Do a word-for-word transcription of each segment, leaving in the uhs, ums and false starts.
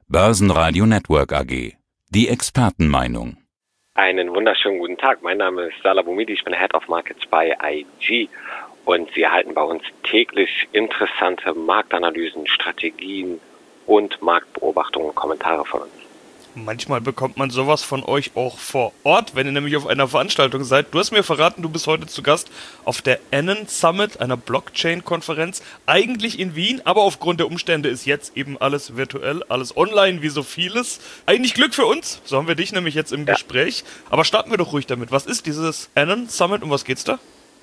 Börsenradio Network A G. Die Expertenmeinung. Einen wunderschönen guten Tag. Mein Name ist Salah Boumidi, ich bin Head of Markets bei I G und Sie erhalten bei uns täglich interessante Marktanalysen, Strategien und Marktbeobachtungen und Kommentare von uns. Manchmal bekommt man sowas von euch auch vor Ort, wenn ihr nämlich auf einer Veranstaltung seid. Du hast mir verraten, du bist heute zu Gast auf der Anon Summit, einer Blockchain-Konferenz, eigentlich in Wien, aber aufgrund der Umstände ist jetzt eben alles virtuell, alles online, wie so vieles. Eigentlich Glück für uns, so haben wir dich nämlich jetzt im ja. Gespräch. Aber starten wir doch ruhig damit. Was ist dieses Anon Summit und was geht's da?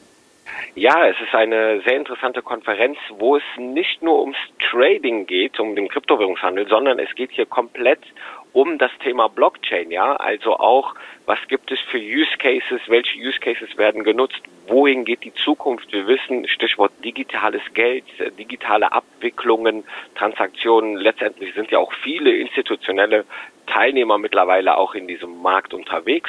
Ja, es ist eine sehr interessante Konferenz, wo es nicht nur ums Trading geht, um den Kryptowährungshandel, sondern es geht hier komplett um das Thema Blockchain, ja, also auch, was gibt es für Use Cases, welche Use Cases werden genutzt, wohin geht die Zukunft? Wir wissen, Stichwort digitales Geld, digitale Abwicklungen, Transaktionen, letztendlich sind ja auch viele institutionelle Teilnehmer mittlerweile auch in diesem Markt unterwegs.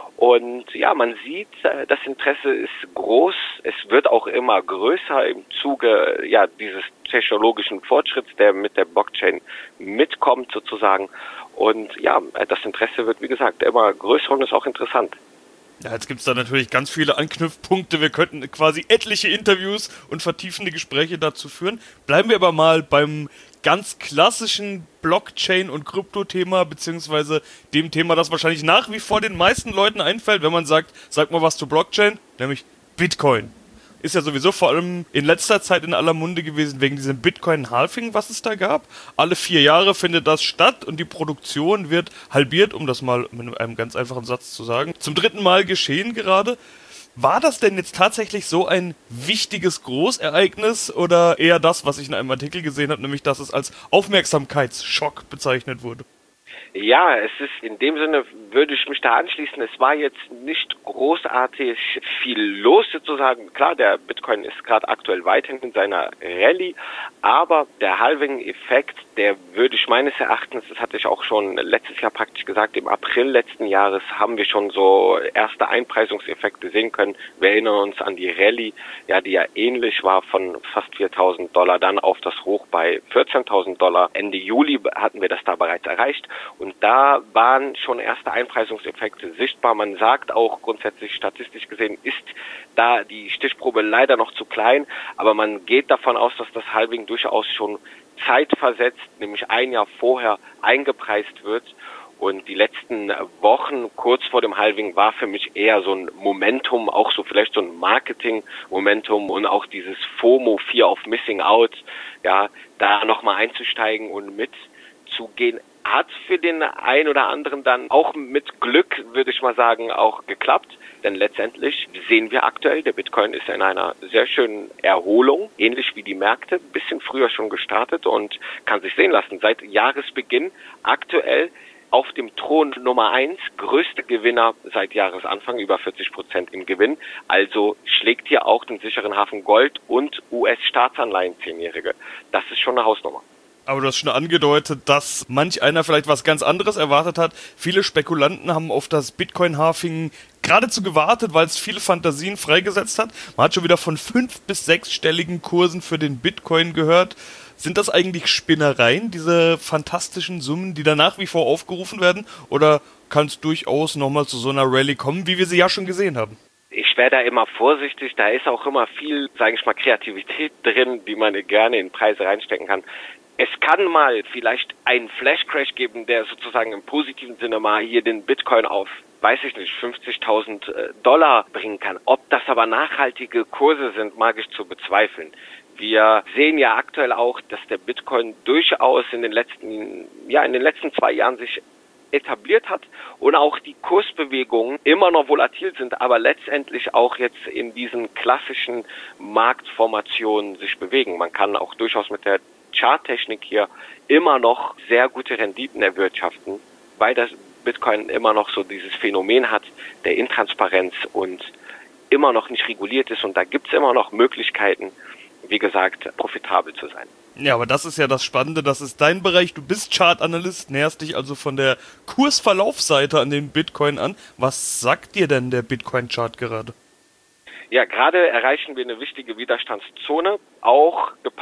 Und ja, man sieht, das Interesse ist groß, es wird auch immer größer im Zuge ja dieses technologischen Fortschritts, der mit der Blockchain mitkommt sozusagen. Und ja, das Interesse wird, wie gesagt, immer größer und ist auch interessant. Ja, jetzt gibt es da natürlich ganz viele Anknüpfpunkte. Wir könnten quasi etliche Interviews und vertiefende Gespräche dazu führen. Bleiben wir aber mal beim ganz klassischen Blockchain- und Krypto-Thema, beziehungsweise dem Thema, das wahrscheinlich nach wie vor den meisten Leuten einfällt, wenn man sagt, sag mal was zu Blockchain, nämlich Bitcoin. Ist ja sowieso vor allem in letzter Zeit in aller Munde gewesen wegen diesem Bitcoin-Halving, was es da gab. Alle vier Jahre findet das statt und die Produktion wird halbiert, um das mal mit einem ganz einfachen Satz zu sagen. Zum dritten Mal geschehen gerade. War das denn jetzt tatsächlich so ein wichtiges Großereignis oder eher das, was ich in einem Artikel gesehen habe, nämlich dass es als Aufmerksamkeitsschock bezeichnet wurde? Ja, es ist in dem Sinne, würde ich mich da anschließen, es war jetzt nicht großartig viel los sozusagen. Klar, der Bitcoin ist gerade aktuell weiterhin in seiner Rallye, aber der Halving-Effekt, der würde ich meines Erachtens, das hatte ich auch schon letztes Jahr praktisch gesagt, im April letzten Jahres haben wir schon so erste Einpreisungseffekte sehen können. Wir erinnern uns an die Rallye, ja, die ja ähnlich war von fast viertausend Dollar, dann auf das Hoch bei vierzehntausend Dollar. Ende Juli hatten wir das da bereits erreicht. Und da waren schon erste Einpreisungseffekte sichtbar. Man sagt auch grundsätzlich statistisch gesehen, ist da die Stichprobe leider noch zu klein. Aber man geht davon aus, dass das Halving durchaus schon zeitversetzt, nämlich ein Jahr vorher eingepreist wird. Und die letzten Wochen kurz vor dem Halving war für mich eher so ein Momentum, auch so vielleicht so ein Marketing-Momentum und auch dieses FOMO, Fear of Missing Out, ja, da nochmal einzusteigen und mitzugehen. Hat für den einen oder anderen dann auch mit Glück, würde ich mal sagen, auch geklappt. Denn letztendlich sehen wir aktuell, der Bitcoin ist in einer sehr schönen Erholung, ähnlich wie die Märkte, ein bisschen früher schon gestartet und kann sich sehen lassen. Seit Jahresbeginn aktuell auf dem Thron Nummer eins, größte Gewinner seit Jahresanfang, über vierzig Prozent im Gewinn. Also schlägt hier auch den sicheren Hafen Gold und U S-Staatsanleihen zehnjährige. Das ist schon eine Hausnummer. Aber du hast schon angedeutet, dass manch einer vielleicht was ganz anderes erwartet hat. Viele Spekulanten haben auf das Bitcoin-Halving geradezu gewartet, weil es viele Fantasien freigesetzt hat. Man hat schon wieder von fünf- bis sechsstelligen Kursen für den Bitcoin gehört. Sind das eigentlich Spinnereien, diese fantastischen Summen, die da nach wie vor aufgerufen werden? Oder kann es durchaus nochmal zu so einer Rallye kommen, wie wir sie ja schon gesehen haben? Ich wäre da immer vorsichtig, da ist auch immer viel, sage ich mal, Kreativität drin, die man gerne in Preise reinstecken kann. Es kann mal vielleicht einen Flash-Crash geben, der sozusagen im positiven Sinne mal hier den Bitcoin auf, weiß ich nicht, fünfzigtausend Dollar bringen kann. Ob das aber nachhaltige Kurse sind, mag ich zu bezweifeln. Wir sehen ja aktuell auch, dass der Bitcoin durchaus in den letzten, ja, in den letzten zwei Jahren sich etabliert hat und auch die Kursbewegungen immer noch volatil sind, aber letztendlich auch jetzt in diesen klassischen Marktformationen sich bewegen. Man kann auch durchaus mit der Charttechnik hier immer noch sehr gute Renditen erwirtschaften, weil das Bitcoin immer noch so dieses Phänomen hat der Intransparenz und immer noch nicht reguliert ist und da gibt es immer noch Möglichkeiten, wie gesagt, profitabel zu sein. Ja, aber das ist ja das Spannende, das ist dein Bereich, du bist Chartanalyst, näherst dich also von der Kursverlaufsseite an den Bitcoin an. Was sagt dir denn der Bitcoin-Chart gerade? Ja, gerade erreichen wir eine wichtige Widerstandszone, auch gepaart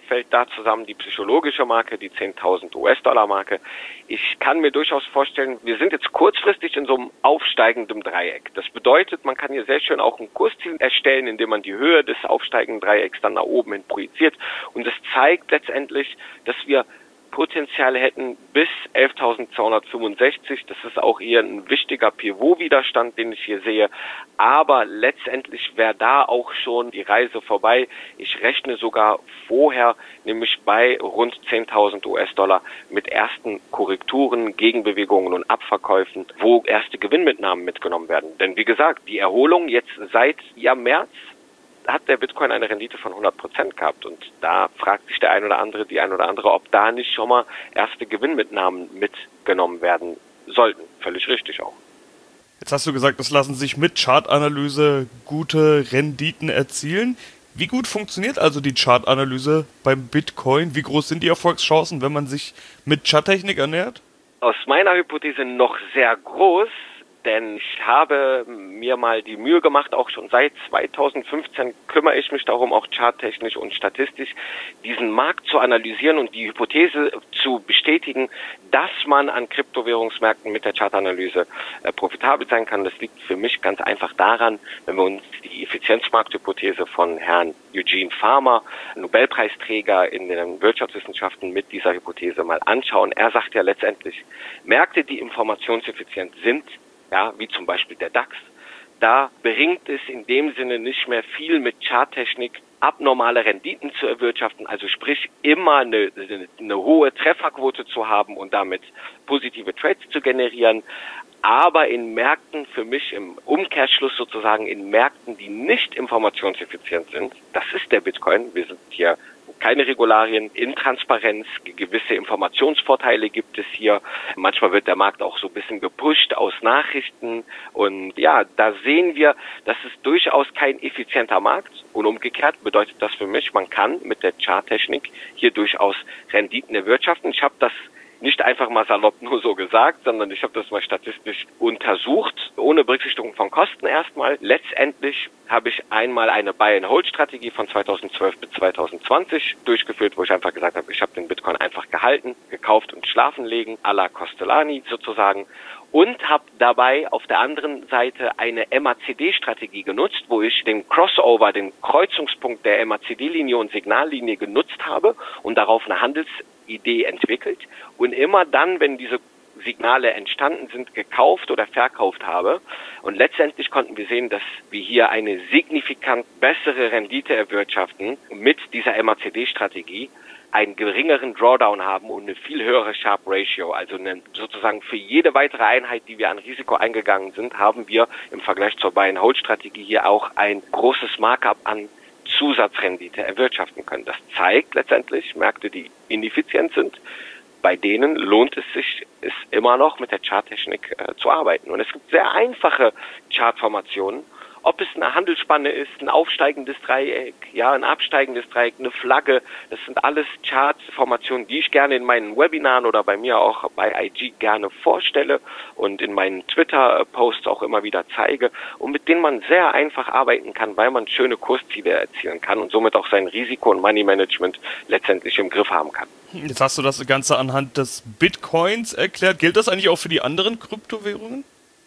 fällt da zusammen die psychologische Marke, die zehntausend US-Dollar-Marke. Ich kann mir durchaus vorstellen, wir sind jetzt kurzfristig in so einem aufsteigenden Dreieck. Das bedeutet, man kann hier sehr schön auch ein Kursziel erstellen, indem man die Höhe des aufsteigenden Dreiecks dann nach oben hin projiziert. Und das zeigt letztendlich, dass wir Potenzial hätten bis elftausendzweihundertfünfundsechzig. Das ist auch hier ein wichtiger Pivot-Widerstand, den ich hier sehe. Aber letztendlich wäre da auch schon die Reise vorbei. Ich rechne sogar vorher, nämlich bei rund zehntausend US-Dollar mit ersten Korrekturen, Gegenbewegungen und Abverkäufen, wo erste Gewinnmitnahmen mitgenommen werden. Denn wie gesagt, die Erholung jetzt seit ja März hat der Bitcoin eine Rendite von hundert Prozent gehabt. Und da fragt sich der ein oder andere, die ein oder andere, ob da nicht schon mal erste Gewinnmitnahmen mitgenommen werden sollten. Völlig richtig auch. Jetzt hast du gesagt, es lassen sich mit Chartanalyse gute Renditen erzielen. Wie gut funktioniert also die Chartanalyse beim Bitcoin? Wie groß sind die Erfolgschancen, wenn man sich mit Charttechnik ernährt? Aus meiner Hypothese noch sehr groß. Denn ich habe mir mal die Mühe gemacht, auch schon seit zweitausendfünfzehn kümmere ich mich darum, auch charttechnisch und statistisch, diesen Markt zu analysieren und die Hypothese zu bestätigen, dass man an Kryptowährungsmärkten mit der Chartanalyse äh, profitabel sein kann. Das liegt für mich ganz einfach daran, wenn wir uns die Effizienzmarkthypothese von Herrn Eugene Farmer, Nobelpreisträger in den Wirtschaftswissenschaften, mit dieser Hypothese mal anschauen. Er sagt ja letztendlich, Märkte, die informationseffizient sind, ja, wie zum Beispiel der DAX, da bringt es in dem Sinne nicht mehr viel mit Charttechnik abnormale Renditen zu erwirtschaften, also sprich immer eine, eine hohe Trefferquote zu haben und damit positive Trades zu generieren. Aber in Märkten, für mich im Umkehrschluss sozusagen, in Märkten, die nicht informationseffizient sind, das ist der Bitcoin, wir sind hier keine Regularien, Intransparenz, gewisse Informationsvorteile gibt es hier. Manchmal wird der Markt auch so ein bisschen gepusht aus Nachrichten. Und ja, da sehen wir, das ist durchaus kein effizienter Markt. Und umgekehrt bedeutet das für mich, man kann mit der Charttechnik hier durchaus Renditen erwirtschaften. Ich habe das nicht einfach mal salopp nur so gesagt, sondern ich habe das mal statistisch untersucht, ohne Berücksichtigung von Kosten erstmal. Letztendlich habe ich einmal eine Buy-and-Hold-Strategie von zweitausendzwölf bis zweitausendzwanzig durchgeführt, wo ich einfach gesagt habe, ich habe den Bitcoin einfach gehalten, gekauft und schlafen legen, à la Costellani sozusagen. Und habe dabei auf der anderen Seite eine M A C D-Strategie genutzt, wo ich den Crossover, den Kreuzungspunkt der M A C D-Linie und Signallinie genutzt habe und darauf eine Handelsidee entwickelt. Und immer dann, wenn diese Signale entstanden sind, gekauft oder verkauft habe. Und letztendlich konnten wir sehen, dass wir hier eine signifikant bessere Rendite erwirtschaften mit dieser M A C D-Strategie, einen geringeren Drawdown haben und eine viel höhere Sharp Ratio. Also eine, sozusagen für jede weitere Einheit, die wir an Risiko eingegangen sind, haben wir im Vergleich zur Buy-and-Hold-Strategie hier auch ein großes Markup an Zusatzrendite erwirtschaften können. Das zeigt letztendlich Märkte, die ineffizient sind. Bei denen lohnt es sich, es immer noch mit der Charttechnik äh, zu arbeiten. Und es gibt sehr einfache Chartformationen. Ob es eine Handelsspanne ist, ein aufsteigendes Dreieck, ja, ein absteigendes Dreieck, eine Flagge, das sind alles Chartformationen, die ich gerne in meinen Webinaren oder bei mir auch bei I G gerne vorstelle und in meinen Twitter-Posts auch immer wieder zeige und mit denen man sehr einfach arbeiten kann, weil man schöne Kursziele erzielen kann und somit auch sein Risiko- und Money-Management letztendlich im Griff haben kann. Jetzt hast du das Ganze anhand des Bitcoins erklärt. Gilt das eigentlich auch für die anderen Kryptowährungen?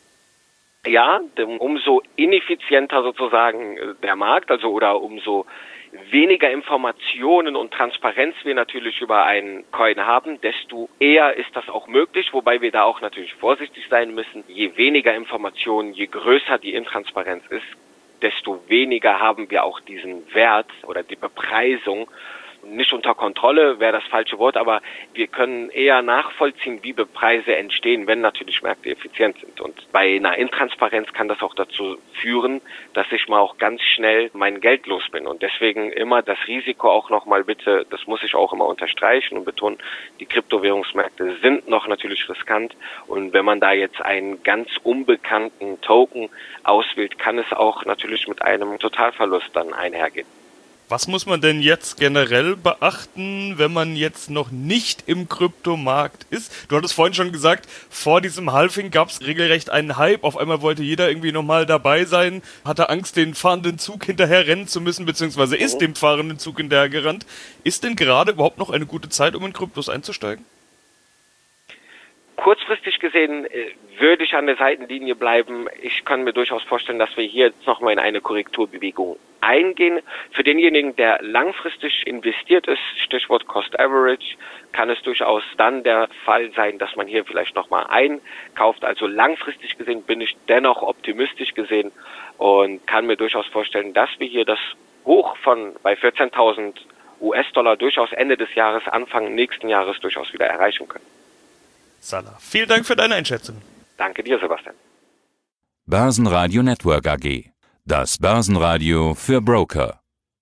Ja, umso ineffizienter sozusagen der Markt, also oder umso weniger Informationen und Transparenz wir natürlich über einen Coin haben, desto eher ist das auch möglich, wobei wir da auch natürlich vorsichtig sein müssen. Je weniger Informationen, je größer die Intransparenz ist, desto weniger haben wir auch diesen Wert oder die Bepreisung nicht unter Kontrolle, wäre das falsche Wort, aber wir können eher nachvollziehen, wie Preise entstehen, wenn natürlich Märkte effizient sind. Und bei einer Intransparenz kann das auch dazu führen, dass ich mal auch ganz schnell mein Geld los bin. Und deswegen immer das Risiko auch nochmal bitte, das muss ich auch immer unterstreichen und betonen, die Kryptowährungsmärkte sind noch natürlich riskant. Und wenn man da jetzt einen ganz unbekannten Token auswählt, kann es auch natürlich mit einem Totalverlust dann einhergehen. Was muss man denn jetzt generell beachten, wenn man jetzt noch nicht im Kryptomarkt ist? Du hattest vorhin schon gesagt, vor diesem Halving gab es regelrecht einen Hype. Auf einmal wollte jeder irgendwie nochmal dabei sein, hatte Angst, den fahrenden Zug hinterher rennen zu müssen, beziehungsweise ist dem fahrenden Zug hinterher gerannt. Ist denn gerade überhaupt noch eine gute Zeit, um in Kryptos einzusteigen? Kurzfristig gesehen äh, würde ich an der Seitenlinie bleiben. Ich kann mir durchaus vorstellen, dass wir hier jetzt nochmal in eine Korrekturbewegung eingehen. Für denjenigen, der langfristig investiert ist, Stichwort Cost Average, kann es durchaus dann der Fall sein, dass man hier vielleicht nochmal einkauft. Also langfristig gesehen bin ich dennoch optimistisch gesehen und kann mir durchaus vorstellen, dass wir hier das Hoch von bei vierzehntausend U S-Dollar durchaus Ende des Jahres, Anfang nächsten Jahres durchaus wieder erreichen können. Salah, vielen Dank für deine Einschätzung. Danke dir, Sebastian. Börsenradio Network A G. Das Börsenradio für Broker.